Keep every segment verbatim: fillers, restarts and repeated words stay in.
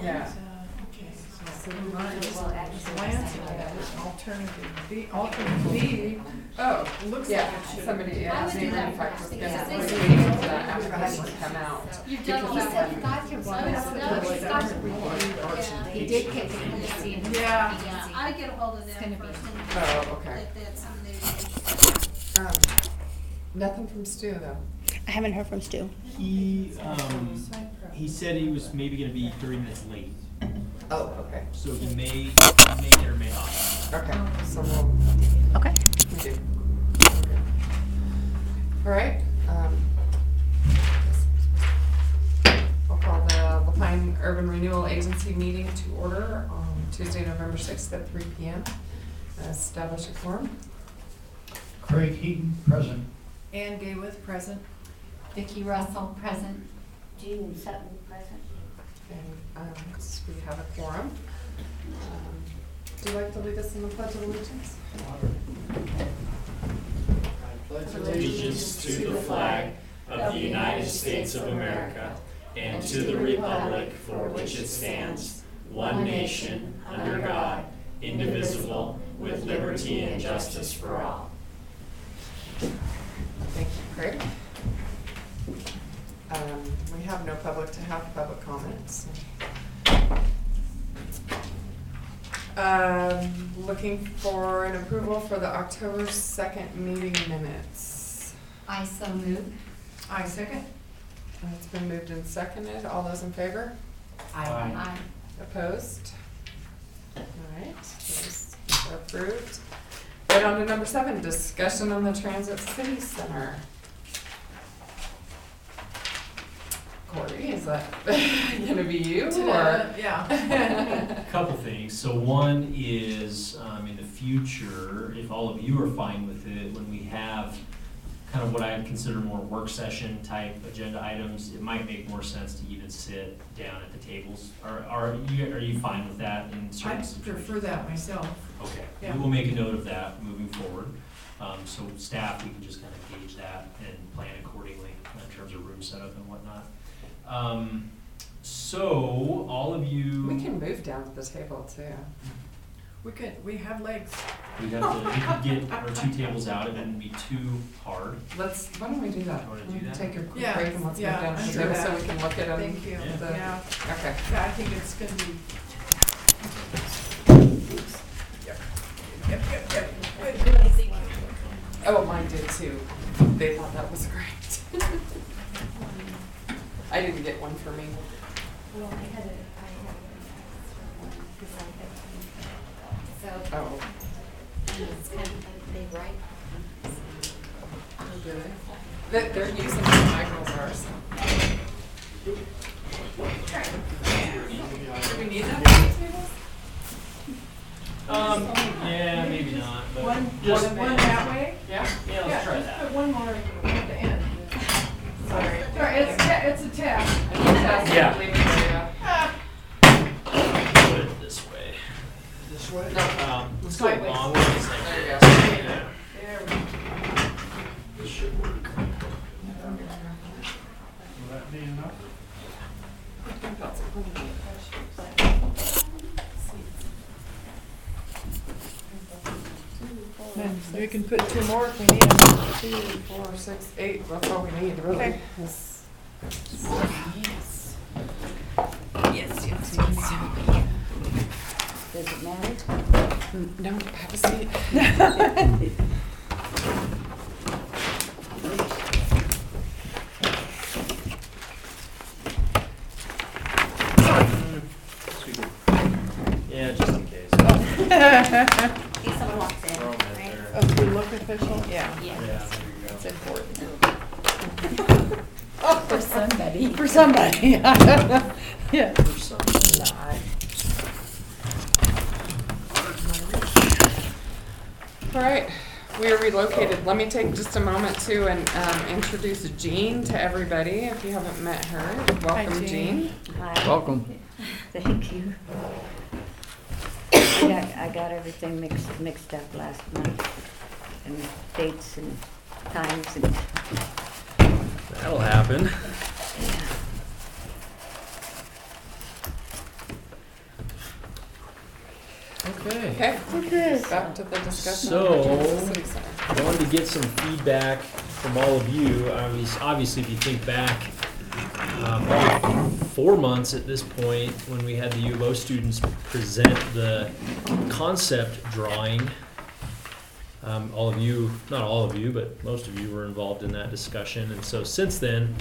Yeah. Okay, so So we might just Well, actually, glance at that. Alternative B, alternate B, Oh, looks yeah, like it should. somebody, I yeah, would do neighboring that fact was first, gonna, because was they- waiting for that application to come out. You've done all He that. said he got your No, one. it's- no, Like it's that got would be your- more. Yeah. He did get the policy. Yeah. Yeah, I get a hold of It's them gonna be- first and Oh, okay. that that's something they Um, nothing from Stu though. I haven't heard from Stu. He, um, he said he was maybe gonna be thirty minutes late, Oh, okay, so he may, he may it or may not. okay, so we'll, Okay. we do. Okay. All right, um. I'll call the Lapine Urban Renewal Agency meeting to order on Tuesday, November sixth at three P M. Establish a quorum. Craig Heaton, present. Ann Gayworth, present. Vicki Russell, present. Jean Sutton, present. And, um, s- we have a quorum. Um, Do you like to lead us in the Pledge of Allegiance? Allegiance to the flag of the United States of America and to the republic for which it stands, one nation, under God, indivisible, with liberty and justice for all. Thank you, Craig. Um, we have no public to have public comments. Um, looking for an approval for the October second meeting minutes. I so move. I second. Uh, It's been moved and seconded. All those in favor? Aye. Aye. Opposed? All right, those are approved. Right on to number seven, discussion on the Transit City Center. Corey, is that gonna be you or? Ta-da, Yeah. Couple things. So one is, um, in the future, if all of you are fine with it, when we have kind of what I would consider more work session type agenda items, it might make more sense to even sit down at the tables. Are, are you, are you fine with that in I certain situations? prefer that myself. Okay, Yeah. we will make a note of that moving forward. Um, so staff, we can just kind of gauge that and plan accordingly in terms of room setup and whatnot. Um, so all of you. We can move down to the table too. We could, we have legs. We got the, we could get our two tables out, it wouldn't be too hard. Let's, why don't we do that? You wanna do that? Take a quick Yeah, break and let's move yeah, down to I'm the sure table so that- we can look at them. Thank you. Yeah. The- Yeah. Okay. Yeah, I think it's gonna be. Yep. Yep, yep, yep. Good, good. Oh, mine did too. They thought that was great. I didn't get one for me. Well, I had a, I had a, because I had, so, Oh. it's kind of like they write. Do they? They- They're using the Michael's ours. Do we need that for the tables? Um, yeah, maybe not, but One, just, one, one that way? Yeah? yeah, let's try just that. put one more at the end. Sorry. Sorry, it's, ta- it's a tap. I think that's Yeah. leaving the, uh, Put it this way. This way? Um, let's go Sideways. long ways like There you this. go. Yeah. There we go. This should work. Will that be enough? I think that's plenty. Then we can put two more if we need them. Two, four, six, eight, that's all we need, really. Okay. Is- Yes. Yes, yes, yes. Does it matter? Mm, No, have a seat. Yeah, just in case. If someone walks in, Throw 'em in right? there. Oh, do we look official? Yeah. Yeah. Yeah, there you go. It's important. For somebody. For somebody, yeah. Yeah. For some. All right, we are relocated. Let me take just a moment to and um, introduce Jean to everybody. If you haven't met her, welcome, Jean. Jean. Hi. Welcome. Thank you. I got, I got everything mixed, mixed up last month, and dates and times and, That'll happen. yeah. Okay. Okay, Okay. back to the discussion. So- of the City Center. I wanted to get some feedback from all of you. I mean, obviously, if you think back, um, probably four months at this point, when we had the U of O students present the concept drawing, um, all of you, not all of you, but most of you were involved in that discussion. And so since then,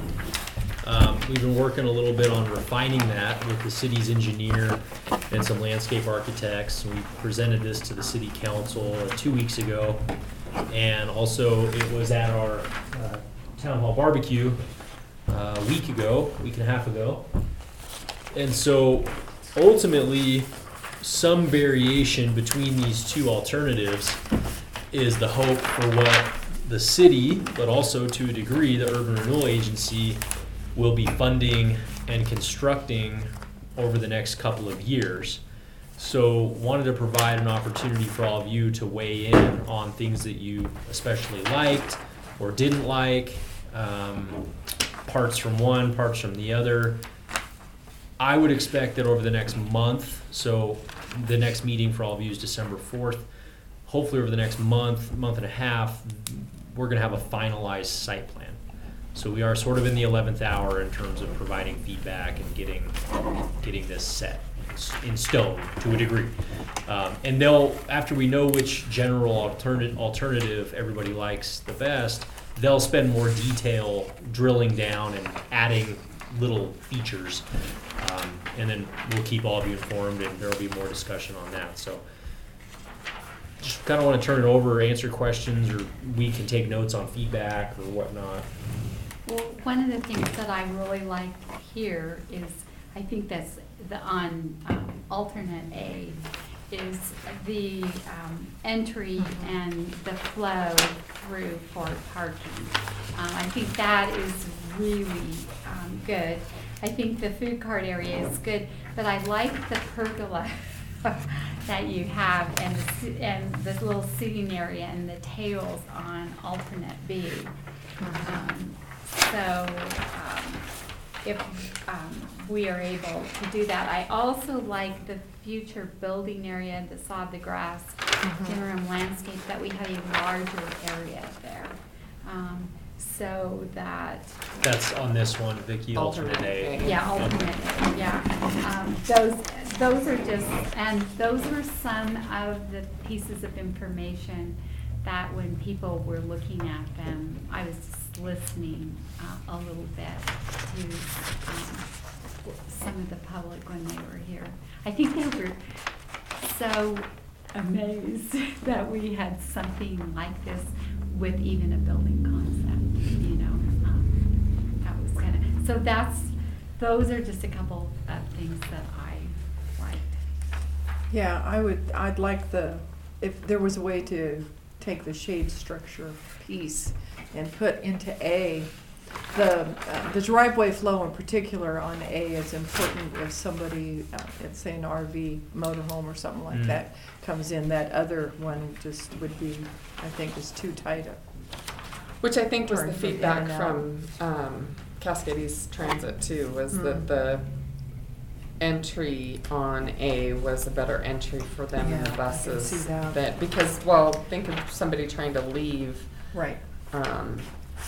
um, we've been working a little bit on refining that with the city's engineer and some landscape architects. We presented this to the city council uh, two weeks ago. And also, it was at our uh, town hall barbecue uh, a week ago, a week and a half ago. And so, ultimately, some variation between these two alternatives is the hope for what the city, but also to a degree, the Urban Renewal Agency will be funding and constructing over the next couple of years. So wanted to provide an opportunity for all of you to weigh in on things that you especially liked or didn't like, um, parts from one, parts from the other. I would expect that over the next month, so the next meeting for all of you is December fourth, hopefully over the next month, month and a half, we're gonna have a finalized site plan. So we are sort of in the eleventh hour in terms of providing feedback and getting, getting this set in stone to a degree. Um, and they'll, after we know which general alternate, alternative everybody likes the best, they'll spend more detail drilling down and adding little features. Um, and then we'll keep all of you informed, and there'll be more discussion on that. So just kind of want to turn it over, answer questions, or we can take notes on feedback or whatnot. Well, one of the things that I really like here is, I think that's the on um, alternate A, is the um, entry and the flow through for parking. Um, I think that is really um, good. I think the food cart area is good, but I like the pergola that you have, and the, si- and the little seating area and the tables on alternate B. Um, so um, if um, we are able to do that. I also like the future building area, the sod, the grass, interim landscape, that we have a larger area there. Um, so that, That's on this one, Vicky, alternate A. Alternate A. yeah, alternate, yeah. Um, those, those are just, and those were some of the pieces of information that when people were looking at them, I was just listening uh, a little bit to um, some of the public when they were here. I think they were so amazed that we had something like this with even a building concept, you know. Um, that was kind of, so that's, those are just a couple of things that I liked. Yeah, I would, I'd like the, if there was a way to take the shade structure piece and put into A, the, uh, the driveway flow in particular on A is important if somebody, uh, let's say an R V motorhome or something like Mm. that comes in. That other one just would be, I think, is too tight a Which I think was the Turn from in feedback and out. from um, Cascades Transit too, was Mm. that the entry on A was a better entry for them in the Yeah, I can buses. see that. Because, well, think of somebody trying to leave Right. um,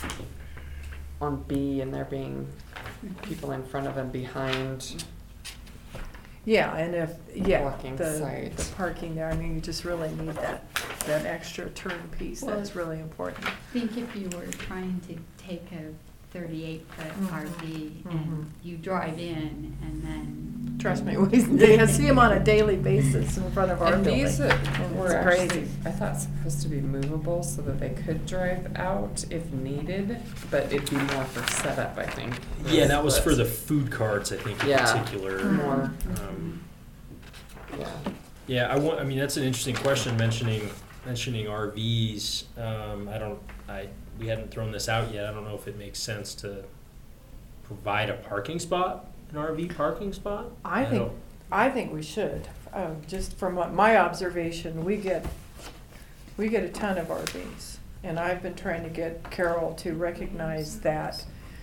on B and there being people in front of and behind. Yeah, and if, yeah, Blocking the, sight. the parking there, I mean, you just really need that, that extra turn piece. Well, That's really important. I think if you were trying to take a thirty-eight foot Mhm. R V Mhm. and you drive in and then. Trust me, we, they see them on a daily basis in front of our And building. these uh, And were it's actually, crazy. I thought, supposed to be movable so that they could drive out if needed, but it'd be more for setup, I think. Yeah, that was for But the food carts, I think, in Yeah. particular. More, Um, yeah. Yeah, I want, I mean, that's an interesting question, mentioning, mentioning R Vs. Um, I don't, I, we hadn't thrown this out yet. I don't know if it makes sense to provide a parking spot, an R V parking spot? I think, don't- I think we should. Uh, just from what my observation, we get, we get a ton of R Vs. And I've been trying to get Carol to recognize that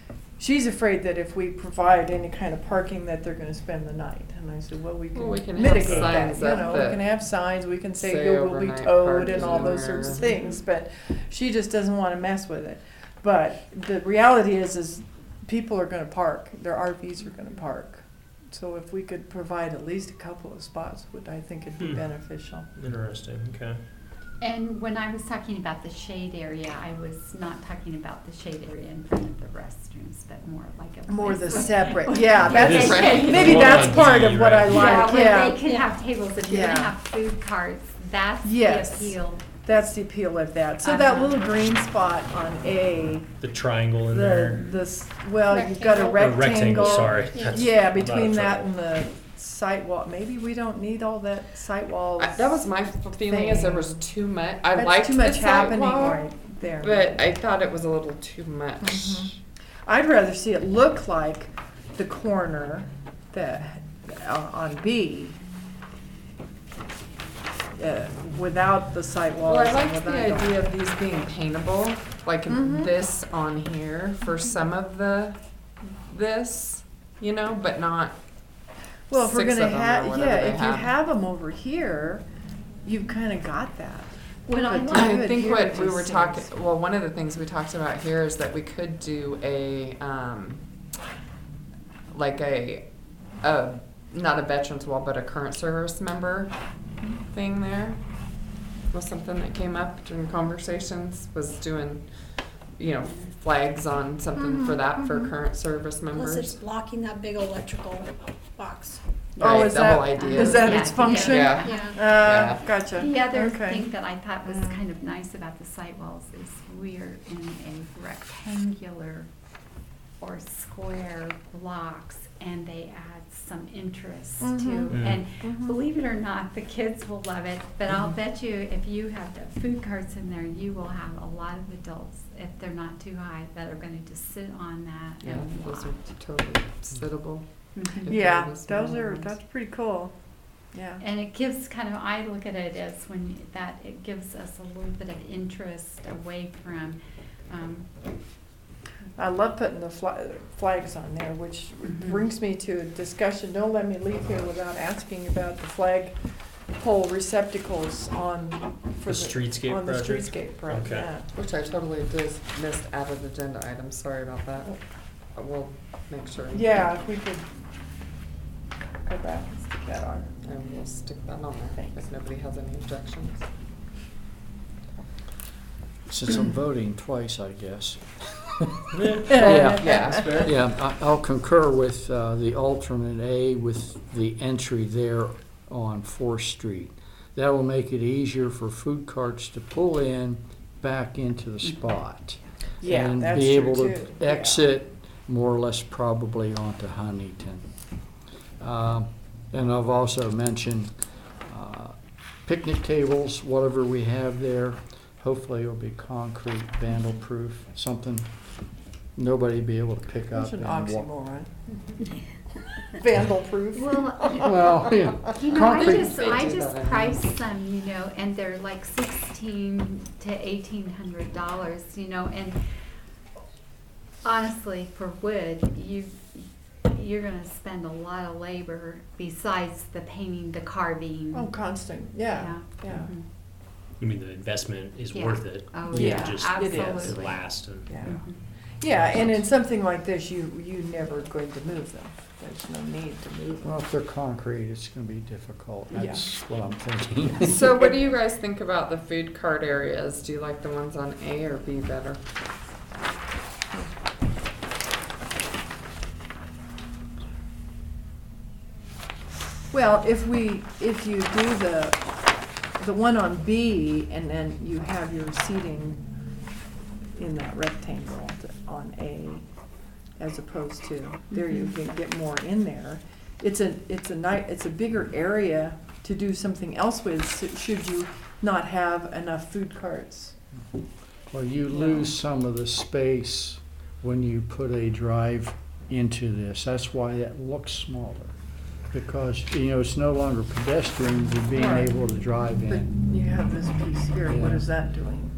she's afraid that if we provide any kind of parking that they're gonna spend the night. And I said, well, we Well, we can can have mitigate that, signs you up know, we that can have signs, we can say say you will be overnight towed and parking all those sorts of or- things, but she just doesn't wanna mess with it. But the reality is, is people are gonna park, their R Vs are gonna park. So if we could provide at least a couple of spots, would, I think it'd be Hmm. beneficial. Interesting, okay. And when I was talking about the shade area, I was not talking about the shade area in front of the restrooms, but more like a. More the place where- separate, yeah, This- that's, Right. maybe The that's one on part D, of what I right? like, Yeah, where yeah. they could have tables, if you're gonna Yeah. have food carts, that's the Yes. appeal. That's the appeal of that. So that Uh-huh. little green spot on A, The triangle in the, there. this, well, you've got a Rectangle. Or rectangle. rectangle, sorry. Yeah. That's Yeah, not a between that and triangle. the site wall, maybe we don't need all that site walls. I- that was my f- feeling, is there thing. was too much, I That's liked too the much happening sidewalk, right there. but I thought it was a little too much. Mhm. I'd rather see it look like the corner that, uh, on B, uh, without the site walls. Well, I and liked the without idea of these being paintable, like Mhm. this on here for some of the, this, you know, but not Well, if we're six gonna of 'em or have, whatever yeah, they if you have. have them over here, you've kinda got that. What I But like- to do I it think here what we just were seems- talking, well, one of the things we talked about here is that we could do a, um, like a, a, not a veterans wall, but a current service member thing there. Was something that came up during conversations, was doing, you know, flags on something for Mhm, that for mhm. current service Plus it's members. blocking that big electrical box. Oh, Right, is the that, whole idea. is that Yeah, its function? Yeah. Yeah. Uh, Yeah. gotcha. The other Okay. thing that I thought was Mm. kind of nice about the site walls is we're in a rectangular or square blocks, and they add some interest Mhm. to. Mm. And Mhm. believe it or not, the kids will love it, but I'll Mhm. bet you if you have the food carts in there, you will have a lot of adults, if they're not too high, that are gonna just sit on that Yeah, and those watch. are totally sittable. Mhm. Yeah, Those those small are, ones. that's pretty cool. Yeah. And it gives kind of, I look at it as when you- that, it gives us a little bit of interest away from, um, I love putting the fla- flags on there, which Mhm. brings me to a discussion. Don't let me leave here without asking about the flag pole receptacles on, for The streetscape on the project? streetscape project. Okay. yeah. Which I totally dis- missed added agenda items, sorry about that. Uh, We'll make sure. Yeah, if we could go back and stick that on. And we'll stick that on there Thanks. if nobody has any objections. Since I'm voting twice, I guess. Yeah. Yeah. Yeah, I- I'll concur with uh, the alternate A with the entry there on Fourth Street. That will make it easier for food carts to pull in back into the spot. Yeah, And that's be true able to too. Yeah. exit more or less probably onto Huntington. Um, And I've also mentioned uh, picnic tables, whatever we have there, hopefully it'll be concrete, vandal-proof, something nobody be able to pick up. That's an and walk. oxymoron. Vandal-proof. well, Well, yeah, you know, I concrete. just, They I do just that, I know. priced some, you know, and they're like sixteen to eighteen hundred dollars, you know, and honestly, for wood, you, you're gonna spend a lot of labor besides the painting, the carving. Oh, constant, yeah, yeah. Mhm. You mean the investment is Yeah. worth it? Oh, You yeah, can just it is. absolutely. last and. Yeah. Mhm. Yeah, and in something like this, you, you never going to move them. There's no need to move them. Well, if they're concrete, it's gonna be difficult. That's what I'm thinking. So what do you guys think about the food cart areas? Do you like the ones on A or B better? Well, if we, if you do the, the one on B, and then you have your seating in that rectangle on A, as opposed to, there you can get more in there. It's a, it's a night, it's a bigger area to do something else with, s- should you not have enough food carts. Well, you lose some of the space when you put a drive into this. That's why that looks smaller. Because, you know, it's no longer pedestrian, you're being Right. able to drive But in. you have this piece here, what Yeah. is that doing?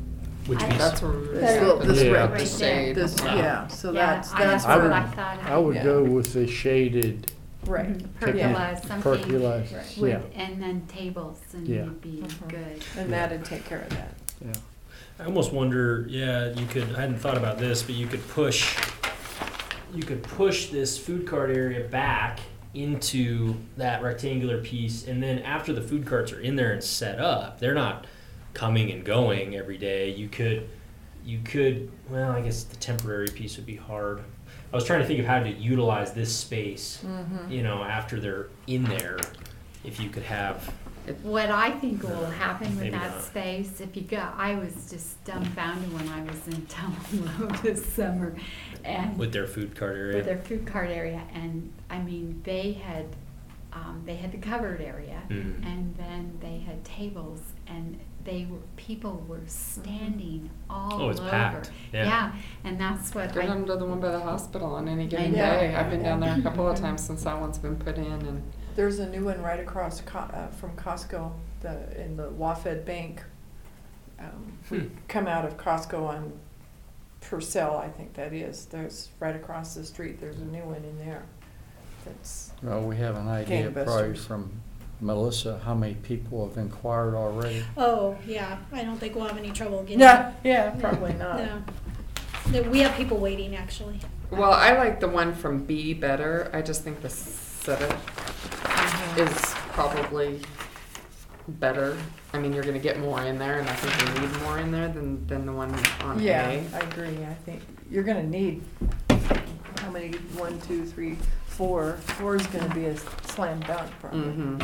Which I- piece? That's where we were This- saying this the right there. shade. This, Yeah. yeah, so Yeah, that's, I- that's that's I what would- I where, thought. I would Yeah. go with the shaded, right. Pergola, something pergola, Right. yeah, with, and then tables, and Yeah. you'd be Mhm. good. And that'd take care of that. yeah. I almost wonder, yeah, you could, I hadn't thought about this, but you could push, you could push this food cart area back into that rectangular piece, and then after the food carts are in there and set up, they're not coming and going every day. You could, you could, well, I guess the temporary piece would be hard. I was trying to think of how to utilize this space, Mm-hmm. you know, after they're in there, if you could have, What I think will happen with Maybe that not. space, if you go, I was just dumbfounded when I was in Tullamore this summer, and with their food cart area. with their food cart area, and I mean, they had, um, they had the covered area, Mhm. and then they had tables, and they were, people were standing all over. Oh, it's packed, yeah. and that's what Go I, down to the one by the hospital on any given know. day. I've been down there a couple of times since that one's been put in, and There's a new one right across Co- uh, from Costco, the, in the Wafed Bank. Um, we Hmm. come out of Costco on Purcell, I think that is. There's, right across the street, there's a new one in there. That's, Well, we have an idea probably Gangbusters. from Melissa, how many people have inquired already? Oh, yeah, I don't think we'll have any trouble getting. yeah, yeah, probably not. No. No, we have people waiting, actually. well, I like the one from B better. I just think the setup Mhm. is probably better. I mean, you're gonna get more in there, and I think you need more in there than, than the one on Yeah, A. I agree. I think you're gonna need, how many, one, two, three, four. Four is gonna be a slam dunk probably. Mm-hmm.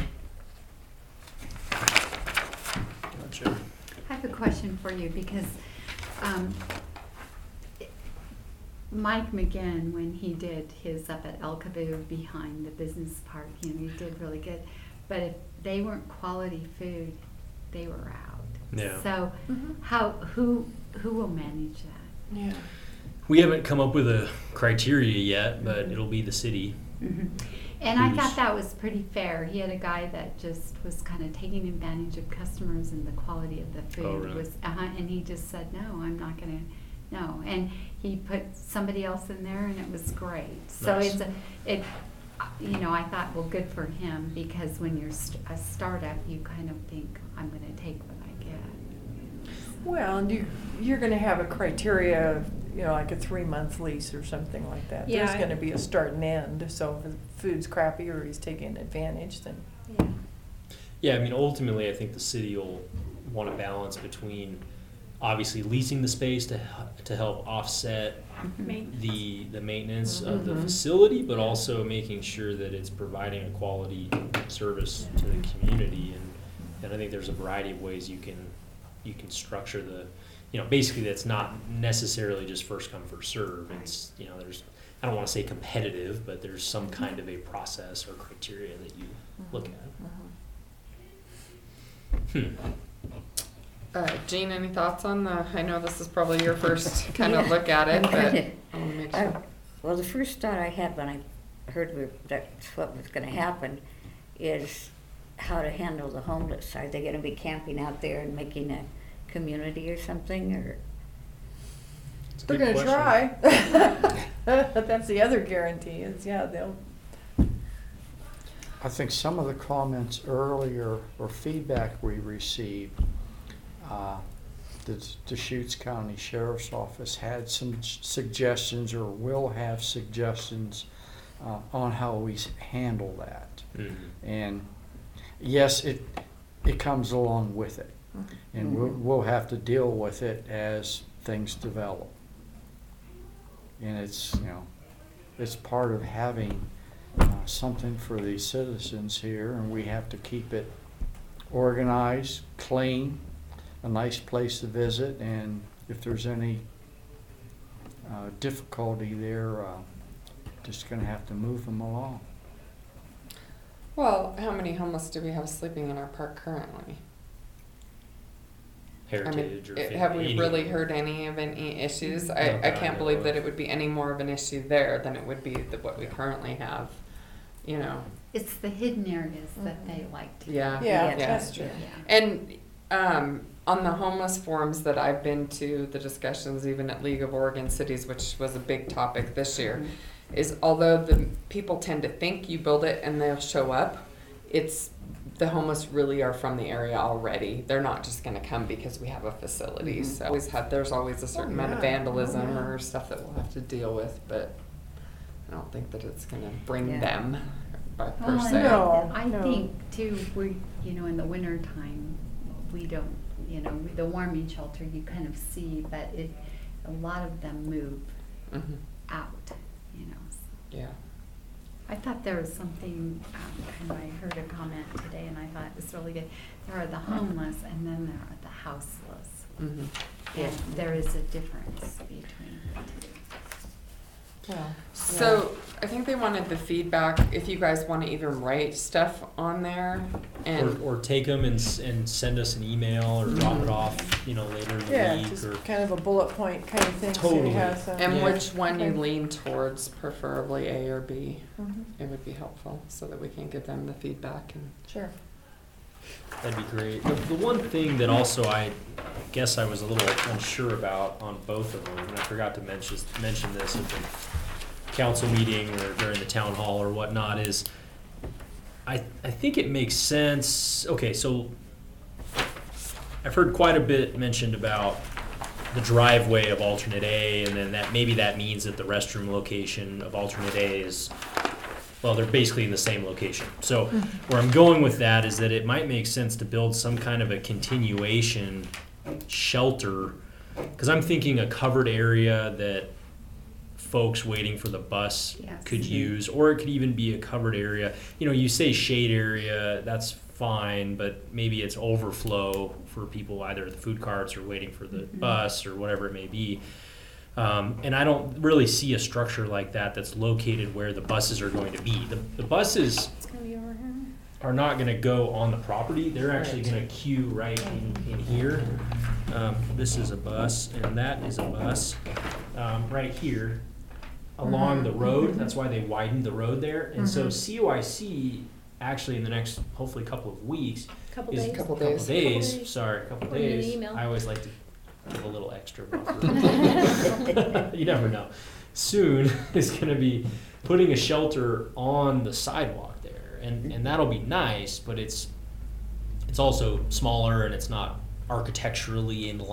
Gotcha. I have a question for you, because, um, Mike McGinn, when he did his up at El Cabu behind the business park, you know, he did really good. But if they weren't quality food, they were out. Yeah. So, Mhm. how, who, who will manage that? Yeah. We haven't come up with a criteria yet, but it'll be the city. And I Who's- thought that was pretty fair. He had a guy that just was kind of taking advantage of customers, and the quality of the food Oh, really? was, uh-huh, and he just said, no, I'm not gonna, no. And he put somebody else in there, and it was great. So Nice. it's a, it, uh, you know, I thought, well, good for him, because when you're st- a startup, you kind of think, I'm gonna take what I get. Well, and you, you're gonna have a criteria, of, you know, like a three-month lease or something like that. Yeah, There's I- gonna be a start and end, so if the food's crappy or he's taking advantage, then, Yeah. Yeah, I mean, ultimately, I think the city will want a balance between obviously leasing the space to h- to help offset Main- the the maintenance of the Mhm. facility, but also making sure that it's providing a quality service to the community. And and I think there's a variety of ways you can you can structure the, you know, basically that's not necessarily just first come first serve. It's, you know, there's, I don't want to say competitive, but there's some kind of a process or criteria that you look at. Hmm. Uh, Jean, any thoughts on the, I know this is probably your first kind of Yeah, look at it, I'm but kinda- I wanna make I- sure. Well, the first thought I had when I heard we- that's what was gonna happen is how to handle the homeless. Are they gonna be camping out there and making a community or something, or? It's a they're good gonna question. try. That's the other guarantee is, yeah, they'll, I think some of the comments earlier or feedback we received, uh, the Deschutes County Sheriff's Office had some s- suggestions or will have suggestions uh, on how we s- handle that. Mhm. And yes, it, it comes along with it. And we'll, we'll have to deal with it as things develop. And it's, you know, it's part of having uh, something for the citizens here, and we have to keep it organized, clean, a nice place to visit, and if there's any uh, difficulty there, uh, just gonna have to move them along. Well, how many homeless do we have sleeping in our park currently? I mean, Heritage or it- have we any- really heard any of any issues? Not I, I that I can't know believe of. that it would be any more of an issue there than it would be the, what we currently have, you know? It's the hidden areas that they like to. Yeah. yeah, Yeah, that's that's true. Yeah. And Um, on the homeless forums that I've been to, the discussions even at League of Oregon Cities, which was a big topic this year, is although the people tend to think you build it and they'll show up, it's the homeless really are from the area already. They're not just going to come because we have a facility. Mhm. So always have, there's always a certain Oh, amount of yeah. vandalism Oh, yeah. or stuff that we'll have to deal with, but I don't think that it's going to bring Yeah. them by, per Well, and se. No, I no. think too, we, you know, in the winter time, we don't, you know, with the warming shelter, you kind of see, but it, a lot of them move Mhm. out, you know. Yeah. I thought there was something, um, kind of, I heard a comment today and I thought it was really good. There are the homeless and then there are the houseless. Mhm. And there is a difference between the two. So I think they wanted the feedback, if you guys want to even write stuff on there and. Or, or take them and, s- and send us an email or drop it off, you know, later in the Yeah, week just or. kind of a bullet point kind of thing. So Totally. you have some. And Yeah. which one you Okay. lean towards, preferably A or B, Mhm. it would be helpful, so that we can give them the feedback and. Sure. That'd be great. The, the one thing that also I guess I was a little unsure about on both of them, and I forgot to mention, mention this at the council meeting or during the town hall or whatnot, is I, I think it makes sense, okay, so I've heard quite a bit mentioned about the driveway of alternate A, and then that, maybe that means that the restroom location of alternate A is, well, they're basically in the same location. So where I'm going with that is that it might make sense to build some kind of a continuation shelter, because I'm thinking a covered area that folks waiting for the bus Yes. could use, or it could even be a covered area. You know, you say shade area, that's fine, but maybe it's overflow for people either at the food carts or waiting for the Mhm. bus or whatever it may be. Um, and I don't really see a structure like that that's located where the buses are going to be. The, the buses It's gonna be over here. are not going to go on the property. They're actually going to queue right in, in here. Um, this is a bus, and that is a bus um, right here along the road. That's why they widened the road there. And so Mhm. C O I C actually in the next hopefully couple of weeks Couple is days. Couple couple days. days. Couple days. Sorry, a couple Put it in an days. email. I always like to give a little extra buffer. You never know. Soon is going to be putting a shelter on the sidewalk there, and and that'll be nice, but it's it's also smaller and it's not architecturally in line